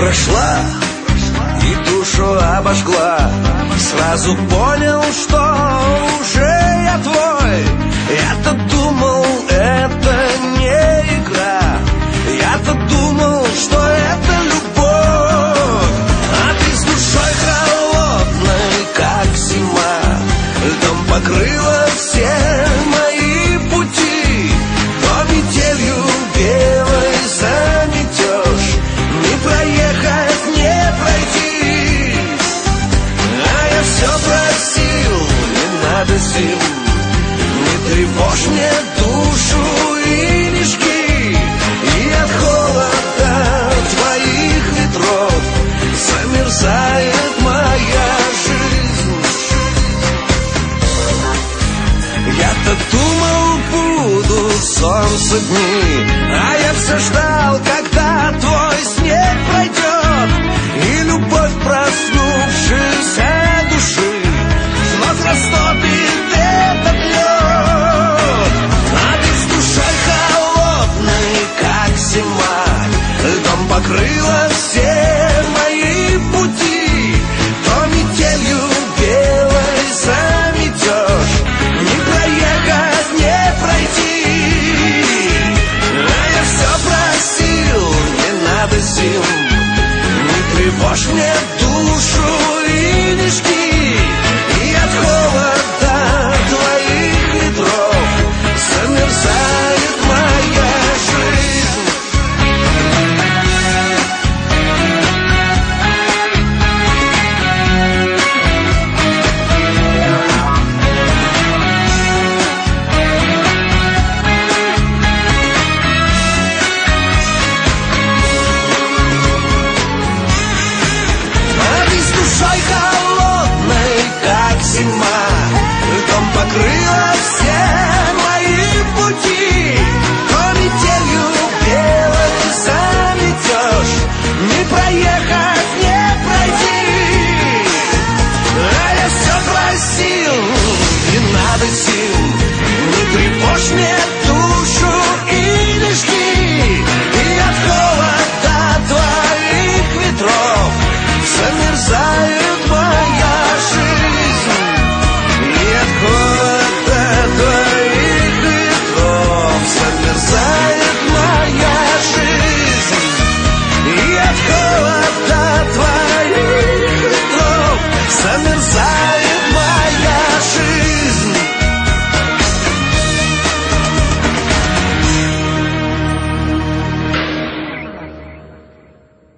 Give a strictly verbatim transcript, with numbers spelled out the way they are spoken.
прошла и душу обожгла. Сразу понял, что уже я твой. Я-то думал, это не игра. Я-то думал, что это любовь. А ты с душой холодной, как зима. Льдом покрыла все мои пути. То метелью белой заметешь, не проехать, не пройти. А я все просил, не надо зим, не тревожь мне душу и не жги. И от холода твоих ветров замерзает моя жизнь. Я-то думал, будут солнце дни, а я все ждал, когда твой снег пройдет, и любовь проснувшейся души вновь растопит этот лед. А ты с душой холодной, как зима, льдом покрыла все мои пути. То метелью белой заметешь, не проехать, не пройти. А я все просил, не надо зим, не тревожь мне душу и не жги. И от холода твоих ветров замерзает моя жизнь. А ты с душой холодной, как зима.